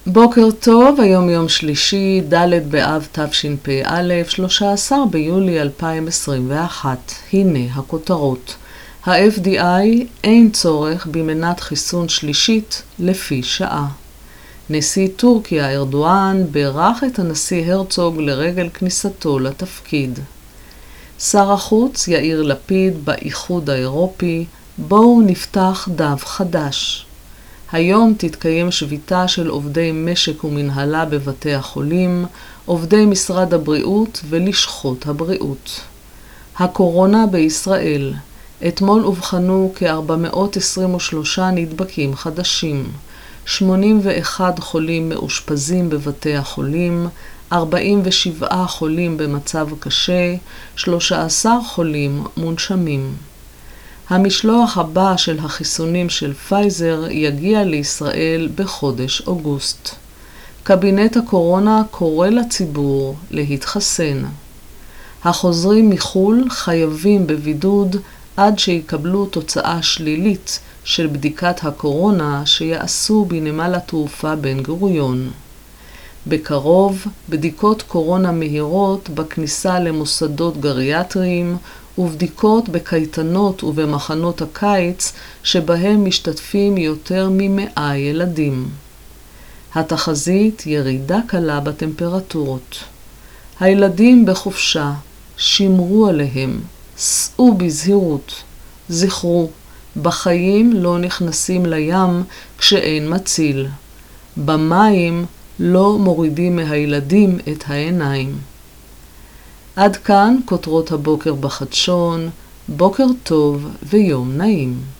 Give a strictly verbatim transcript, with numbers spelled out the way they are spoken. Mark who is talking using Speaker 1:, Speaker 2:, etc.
Speaker 1: בוקר טוב, היום יום שלישי, ד' באב תשפ"א, שלושה עשר ביולי אלפיים עשרים ואחת. הנה הכותרות. ה-אף די איי אין צורך במנת חיסון שלישית לפי שעה. נשיא טורקיה ארדואן בירך את הנשיא הרצוג לרגל כניסתו לתפקיד. שר החוץ יאיר לפיד באיחוד האירופי, בואו נפתח דף חדש. היום תתקיים שביתה של עובדי משק ומנהלה בבתי החולים, עובדי משרד הבריאות ולשכות הבריאות. הקורונה בישראל. אתמול אובחנו כ-ארבע מאות עשרים ושלושה נדבקים חדשים, שמונים ואחד חולים מאושפזים בבתי החולים, ארבעים ושבעה חולים במצב קשה, שלושה עשר חולים מונשמים. המשלוח הבא של החיסונים של פייזר יגיע לישראל בחודש אוגוסט. קבינט הקורונה קורא לציבור להתחסן. החוזרים מחול חייבים בבידוד עד שיקבלו תוצאה שלילית של בדיקת הקורונה שיעשו בנמל התעופה בן גוריון. בקרוב בדיקות קורונה מהירות בכניסה למוסדות גריאטריים ובדיקות בקייטנות ובמחנות הקיץ שבהם משתתפים יותר ממאה ילדים. התחזית ירידה קלה בטמפרטורות. הילדים בחופשה, שמרו עליהם, סעו בזהירות. זכרו, בחיים לא נכנסים לים כשאין מציל. במים לא מורידים מהילדים את העיניים. עד כאן כותרות הבוקר בחדשון, בוקר טוב ויום נעים.